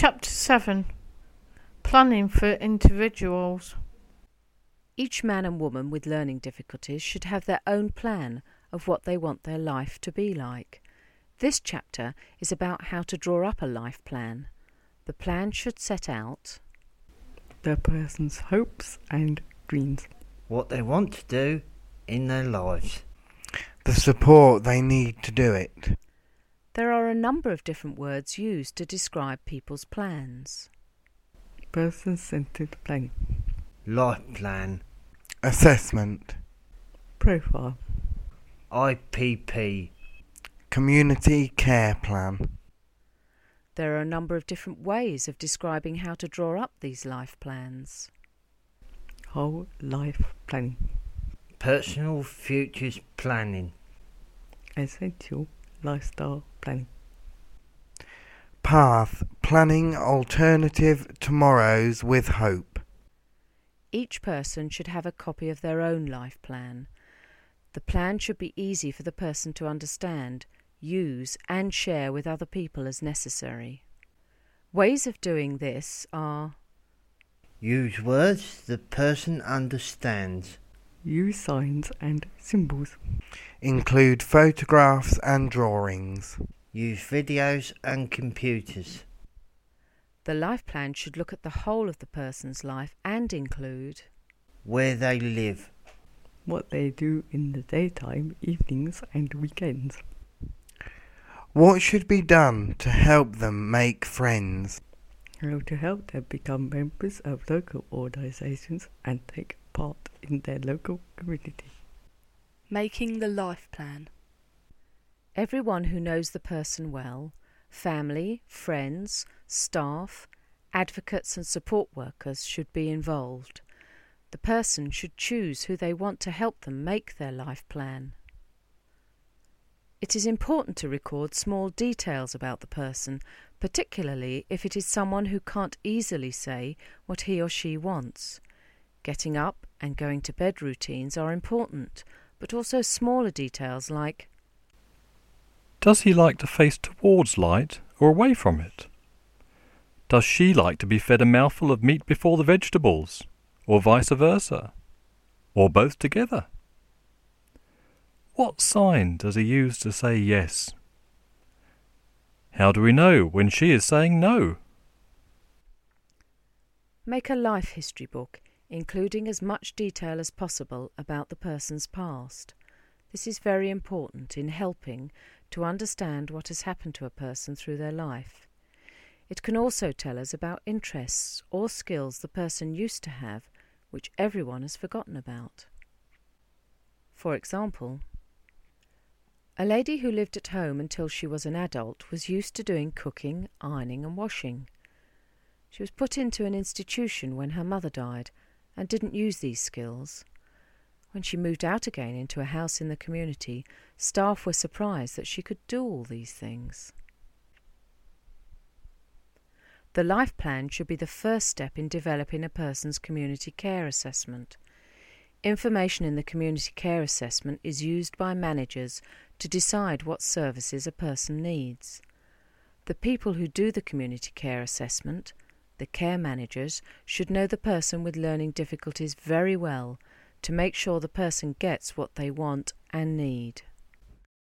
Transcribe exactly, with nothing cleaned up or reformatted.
Chapter seven. Planning for individuals. Each man and woman with learning difficulties should have their own plan of what they want their life to be like. This chapter is about how to draw up a life plan. The plan should set out the person's hopes and dreams, what they want to do in their lives, the support they need to do it. There are a number of different words used to describe people's plans. Person-centered planning, life plan, assessment, profile, I P P, community care plan. There are a number of different ways of describing how to draw up these life plans. whole life planning, personal futures planning, essential lifestyle planning, path planning alternative tomorrows with hope. Each person should have a copy of their own life plan. The plan should be easy for the person to understand, use and share with other people as necessary. Ways of doing this are: use words the person understands, use signs and symbols, include photographs and drawings, use videos and computers. The life plan should look at the whole of the person's life and include where they live, what they do in the daytime, evenings and weekends, what should be done to help them make friends, how to help them become members of local organisations and take part in their local community. Making the life plan. everyone who knows the person well, family, friends, staff, advocates and support workers should be involved. The person should choose who they want to help them make their life plan. It is important to record small details about the person, particularly if it is someone who can't easily say what he or she wants. Getting up and going to bed routines are important, but also smaller details like: does he like to face towards light or away from it? Does she like to be fed a mouthful of meat before the vegetables, or vice versa, or both together? What sign does he use to say yes? How do we know when she is saying no? Make a life history book, including as much detail as possible about the person's past. This is very important in helping to understand what has happened to a person through their life. It can also tell us about interests or skills the person used to have, which everyone has forgotten about. For example, a lady who lived at home until she was an adult was used to doing cooking, ironing and washing. She was put into an institution when her mother died and didn't use these skills. When she moved out again into a house in the community, staff were surprised that she could do all these things. The life plan should be the first step in developing a person's community care assessment. Information in the community care assessment is used by managers to decide what services a person needs. The people who do the community care assessment, the care managers, should know the person with learning difficulties very well to make sure the person gets what they want and need.